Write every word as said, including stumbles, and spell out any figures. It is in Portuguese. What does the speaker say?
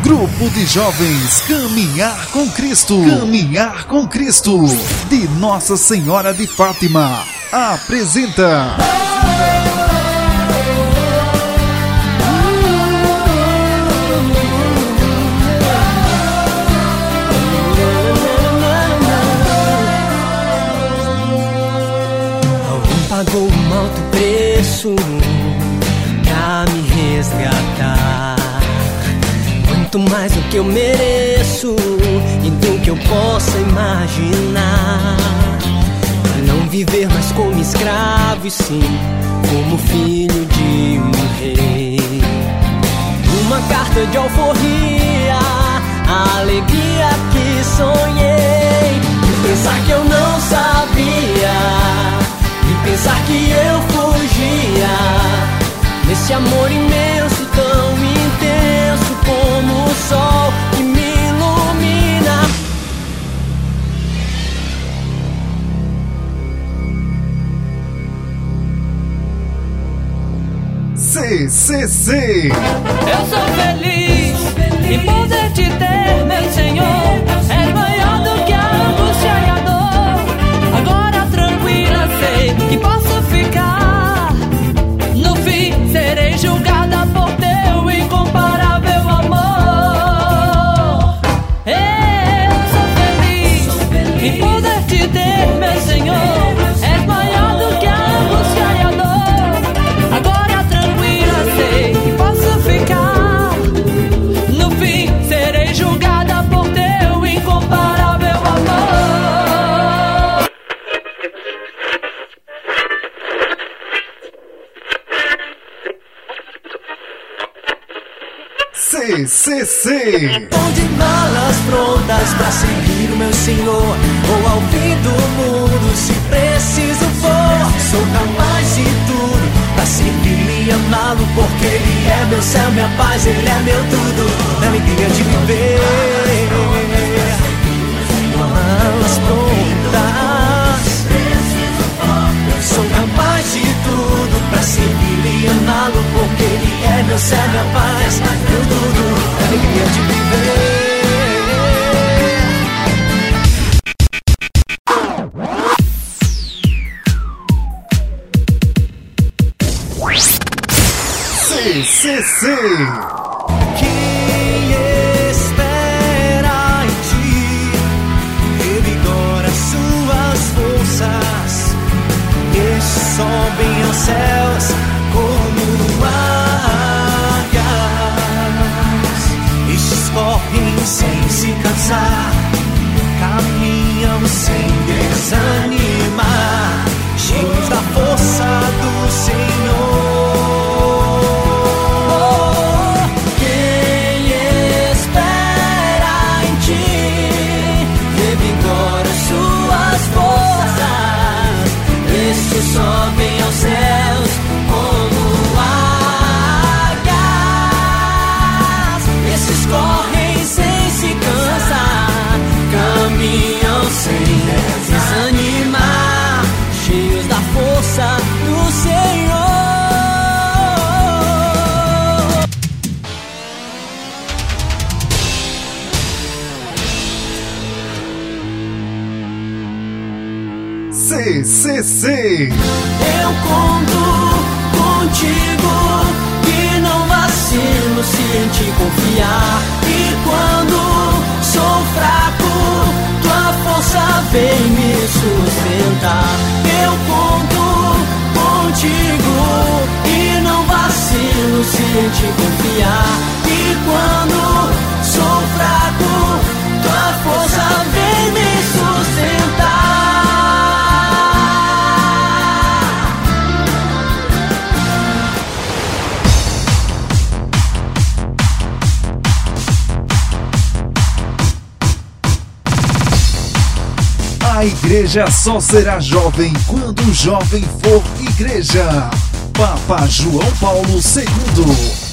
Grupo de Jovens Caminhar com Cristo. Caminhar com Cristo. De Nossa Senhora de Fátima. Apresenta. Alguém pagou um alto preço pra me resgatar. Muito mais do que eu mereço e do que eu possa imaginar. Pra não viver mais como escravo e sim como filho de um rei. Uma carta de alforria, a alegria que sonhei. E pensar que eu não sabia, e pensar que eu fugia nesse amor imenso, tão intenso como o sol que me ilumina. C C C. Eu sou feliz em poder te ter, meu Senhor. És maior do que a angústia e a dor. Agora tranquila sei que posso ficar. No fim serei julgada por teu incomparável amor. Eu sou feliz em poder te ter, meu Senhor. És maior do que a angústia e a dor. Agora tranquila sei que posso ficar. No fim serei julgada por teu incomparável amor. C C C. Tô de malas prontas pra seguir o meu Senhor, ou ao fim do mundo se preciso for. Sou capaz de tudo pra servir e amá-lo, porque Ele é meu céu, minha paz, Ele é meu tudo, a alegria de viver. Malas prontas, sou capaz de tudo pra servir e amá-lo, porque Ele é meu céu, minha paz, meu tudo, a alegria de viver. C C C. Quem espera em ti revigora suas forças, estes sobem aos céus como águias, estes correm sem se cansar, caminham sem desanimar, cheios da força do Senhor. Sobem aos céus como águias, esses correm sem se cansar, caminham sem desanimar, cheios da força do Senhor. C C C. Eu conto contigo, que não vacilo se em ti confiar. E quando sou fraco, tua força vem me sustentar. Eu conto contigo, e não vacilo se em ti confiar. E quando sou fraco, tua força vem me sustentar. A igreja só será jovem quando o jovem for igreja. Papa João Paulo segundo.